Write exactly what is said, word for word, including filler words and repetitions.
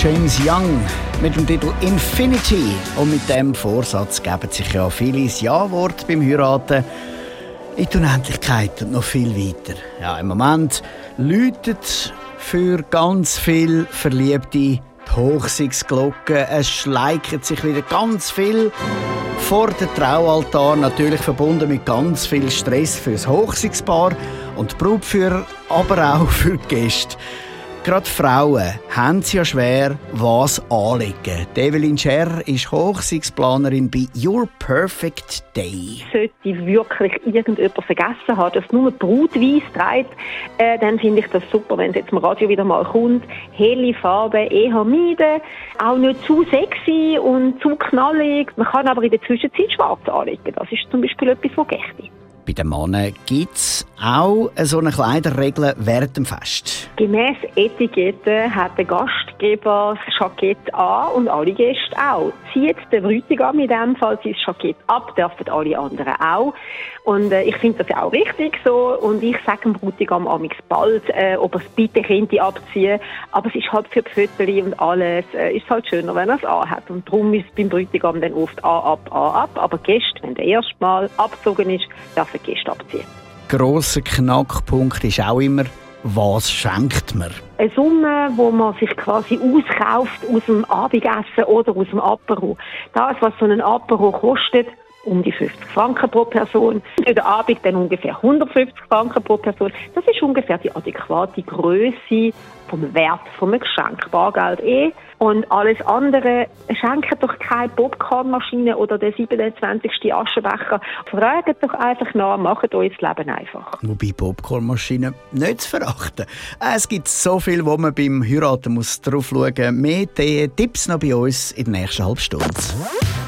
James Young mit dem Titel Infinity. Und mit dem Vorsatz geben sich ja viele das Ja-Wort beim Heiraten in die Unendlichkeit und noch viel weiter. Ja, im Moment läutet für ganz viele Verliebte die Hochzeitsglocke. Es schleichen sich wieder ganz viel vor den Traualtar, natürlich verbunden mit ganz viel Stress für das Hochzeitspaar und die Brautführer, aber auch für die Gäste. Gerade Frauen haben es ja schwer, was anlegen. Evelyn Scher ist Hochzeitsplanerin bei Your Perfect Day. Sollte wirklich irgendjemand vergessen haben, dass nur Brutweiss trägt, äh, dann finde ich das super, wenn es jetzt im Radio wieder mal kommt. Helle Farben eher meiden, auch nicht zu sexy und zu knallig. Man kann aber in der Zwischenzeit schwarz anlegen. Das ist zum Beispiel etwas, was geht. Bei den Männern gibt es auch so eine Kleiderregel während dem Fest. Gemäss Etikette hat der Gastgeber das Jackett an und alle Gäste auch. Zieht der Bräutigam in diesem Fall sein Jackett ab, dürfen alle anderen auch. Und äh, ich finde das ja auch richtig so. Und ich sage dem Bräutigam amigs bald, äh, ob er es bitte könnte abziehen. Aber es ist halt für die Fotos und alles, äh, ist halt schöner, wenn er es anhat. Und darum ist es beim Bräutigam dann oft an, ab, an, ab. Aber Gäste, wenn der erste Mal abgezogen ist, dürfen die Gäste abziehen. Grosser Knackpunkt ist auch immer, was schenkt man? Eine Summe, die man sich quasi auskauft aus dem Abendessen oder aus dem Apero. Das, was so ein Apero kostet, um die fünfzig Franken pro Person. Für den Abend dann ungefähr hundertfünfzig Franken pro Person. Das ist ungefähr die adäquate Grösse vom Wert vom Geschenk. Bargeld eh. Und alles andere, schenkt doch keine Popcornmaschine oder den siebenundzwanzigsten Aschenbecher. Fragt doch einfach nach, macht euch das Leben einfach. Wobei Popcornmaschinen nicht zu verachten. Es gibt so viel, wo man beim Heiraten muss drauf schauen muss. Mehr Tipps noch bei uns in der nächsten halben Stunde.